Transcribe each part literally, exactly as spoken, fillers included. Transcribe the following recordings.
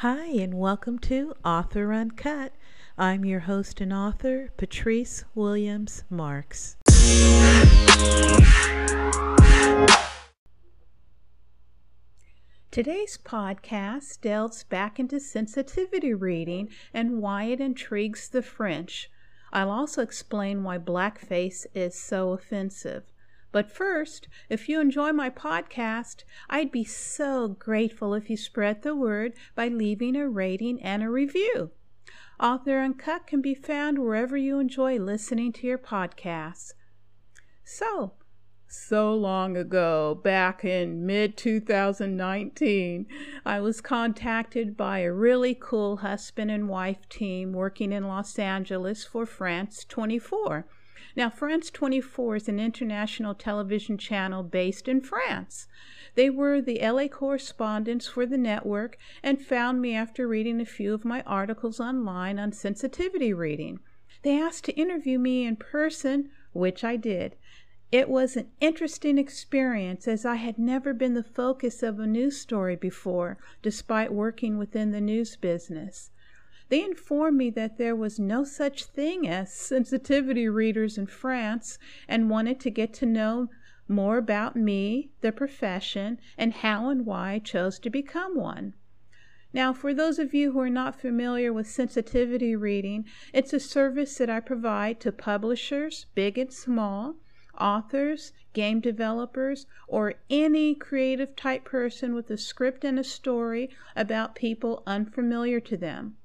Hi, and welcome to Author Uncut. I'm your host and author, Patrice Williams Marks. Today's podcast delves back into sensitivity reading and why it intrigues the French. I'll also explain why blackface is so offensive. But first, if you enjoy my podcast, I'd be so grateful if you spread the word by leaving a rating and a review. Author Uncut can be found wherever you enjoy listening to your podcasts. So, so long ago, back in mid twenty nineteen, I was contacted by a really cool husband and wife team working in Los Angeles for France twenty-four. Now, France twenty-four is an international television channel based in France. They were the L A correspondents for the network and found me after reading a few of my articles online on sensitivity reading. They asked to interview me in person, which I did. It was an interesting experience as I had never been the focus of a news story before, despite working within the news business. They informed me that there was no such thing as sensitivity readers in France and wanted to get to know more about me, the profession, and how and why I chose to become one. Now, for those of you who are not familiar with sensitivity reading, it's a service that I provide to publishers, big and small, authors, game developers, or any creative type person with a script and a story about people unfamiliar to them.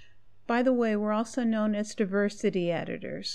By the way, we're also known as diversity editors.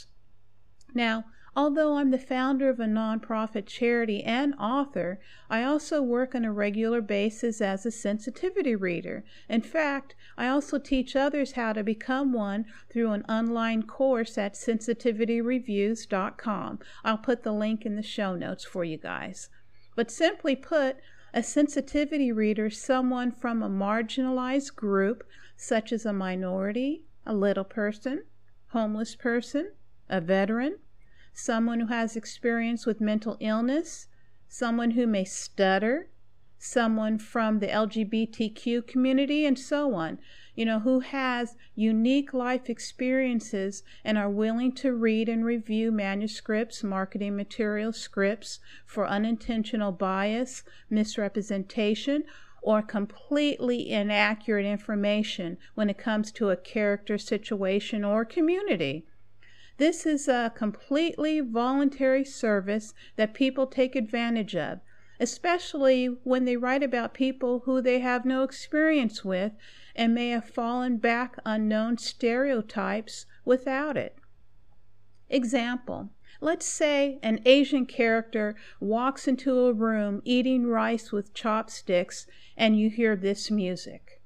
Now, although I'm the founder of a nonprofit charity and author, I also work on a regular basis as a sensitivity reader. In fact, I also teach others how to become one through an online course at sensitivity reviews dot com. I'll put the link in the show notes for you guys. But simply put, a sensitivity reader is someone from a marginalized group, such as a minority, a little person, homeless person, a veteran, someone who has experience with mental illness, someone who may stutter, someone from the L G B T Q community, and so on, you know, who has unique life experiences and are willing to read and review manuscripts, marketing material, scripts for unintentional bias, misrepresentation, or completely inaccurate information when it comes to a character, situation, or community. This is a completely voluntary service that people take advantage of, especially when they write about people who they have no experience with and may have fallen back on known stereotypes without it. Example. Let's say an Asian character walks into a room eating rice with chopsticks and you hear this music.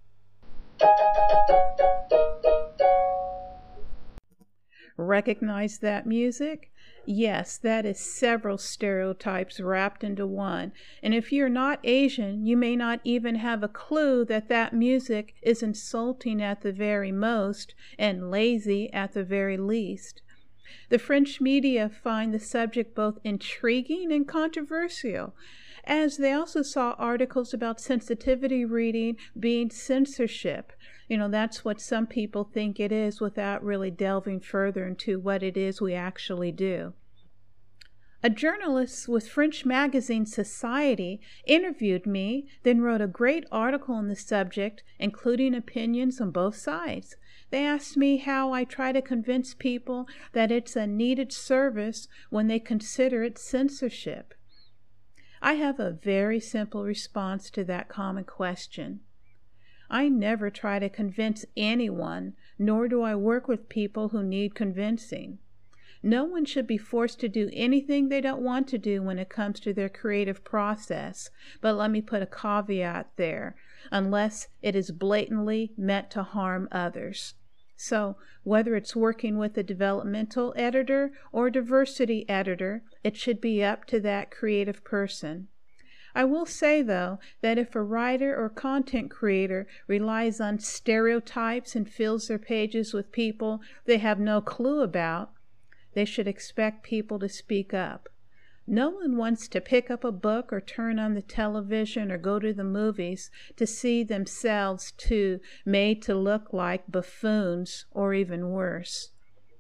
Recognize that music? Yes, that is several stereotypes wrapped into one. And if you're not Asian, you may not even have a clue that that music is insulting at the very most and lazy at the very least. The French media find the subject both intriguing and controversial, as they also saw articles about sensitivity reading being censorship. You know, that's what some people think it is without really delving further into what it is we actually do. A journalist with French magazine Society interviewed me, then wrote a great article on the subject, including opinions on both sides. They asked me how I try to convince people that it's a needed service when they consider it censorship. I have a very simple response to that common question. I never try to convince anyone, nor do I work with people who need convincing. No one should be forced to do anything they don't want to do when it comes to their creative process, but let me put a caveat there, unless it is blatantly meant to harm others. So, whether it's working with a developmental editor or diversity editor, it should be up to that creative person. I will say, though, that if a writer or content creator relies on stereotypes and fills their pages with people they have no clue about, they should expect people to speak up. No one wants to pick up a book or turn on the television or go to the movies to see themselves too made to look like buffoons or even worse.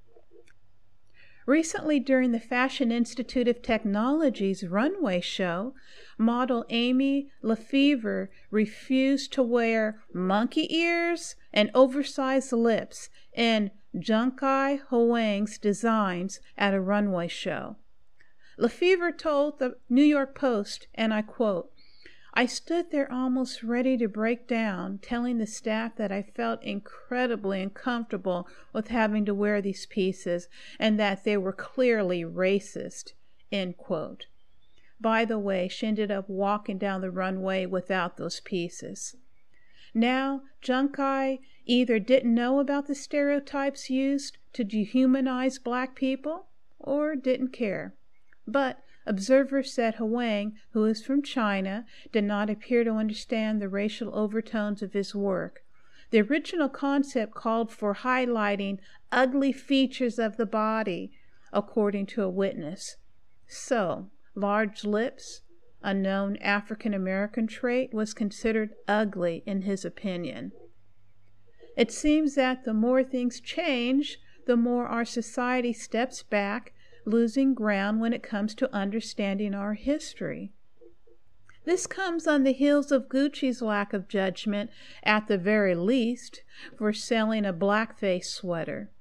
Recently, during the Fashion Institute of Technology's runway show, model Amy Lefevre refused to wear monkey ears and oversized lips in Junkai Huang's designs at a runway show. Lefevre told the New York Post, and I quote, "I stood there almost ready to break down, telling the staff that I felt incredibly uncomfortable with having to wear these pieces and that they were clearly racist," end quote. By the way, she ended up walking down the runway without those pieces. Now, Junkai either didn't know about the stereotypes used to dehumanize black people or didn't care. But observers said Huang, who is from China, did not appear to understand the racial overtones of his work. The original concept called for highlighting ugly features of the body, according to a witness. So, large lips, a known African American trait, was considered ugly in his opinion. It seems that the more things change, the more our society steps back, losing ground when it comes to understanding our history. This comes on the heels of Gucci's lack of judgment, at the very least, for selling a blackface sweater.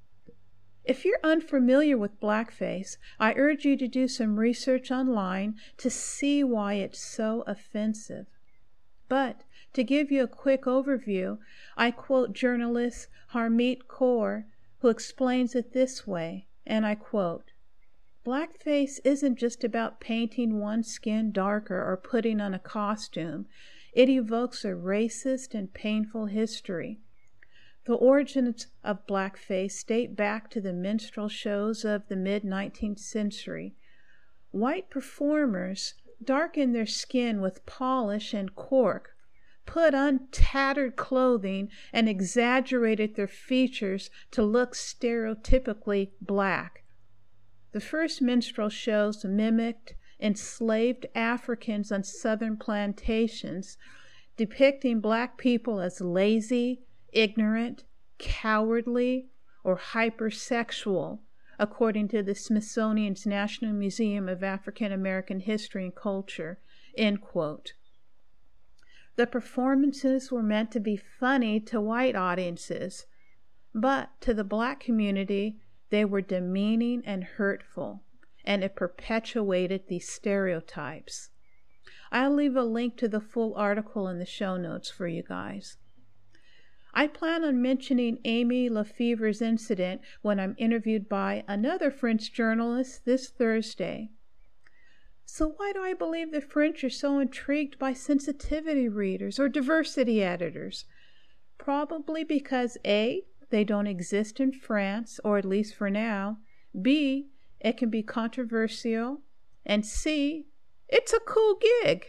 If you're unfamiliar with blackface, I urge you to do some research online to see why it's so offensive. But to give you a quick overview, I quote journalist Harmeet Kaur, who explains it this way, and I quote, "Blackface isn't just about painting one's skin darker or putting on a costume. It evokes a racist and painful history. The origins of blackface date back to the minstrel shows of the mid-nineteenth century. White performers darkened their skin with polish and cork, put on tattered clothing, and exaggerated their features to look stereotypically black. The first minstrel shows mimicked enslaved Africans on southern plantations, depicting black people as lazy, ignorant, cowardly, or hypersexual, according to the Smithsonian's National Museum of African American History and Culture," end quote. The performances were meant to be funny to white audiences, but to the black community, they were demeaning and hurtful, and it perpetuated these stereotypes. I'll leave a link to the full article in the show notes for you guys. I plan on mentioning Amy Lefevre's incident when I'm interviewed by another French journalist this Thursday. So why do I believe the French are so intrigued by sensitivity readers or diversity editors? Probably because A, they don't exist in France, or at least for now. B, it can be controversial. And C, it's a cool gig.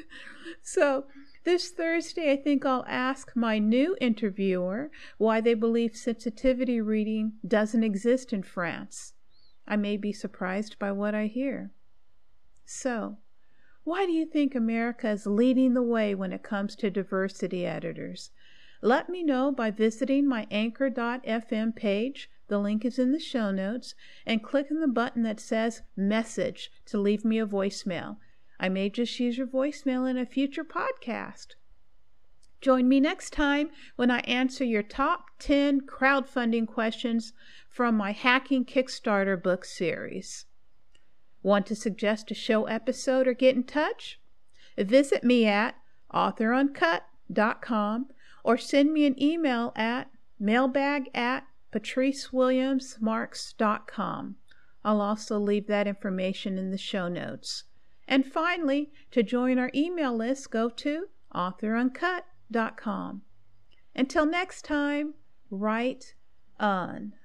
So this Thursday, I think I'll ask my new interviewer why they believe sensitivity reading doesn't exist in France. I may be surprised by what I hear. So, why do you think America is leading the way when it comes to diversity editors? Let me know by visiting my anchor dot f m page, the link is in the show notes, and clicking the button that says Message to leave me a voicemail. I may just use your voicemail in a future podcast. Join me next time when I answer your top ten crowdfunding questions from my Hacking Kickstarter book series. Want to suggest a show episode or get in touch? Visit me at author uncut dot com or send me an email at mailbag at patrice williams marks dot com. I'll also leave that information in the show notes. And finally, to join our email list, go to author uncut dot com. Until next time, write on.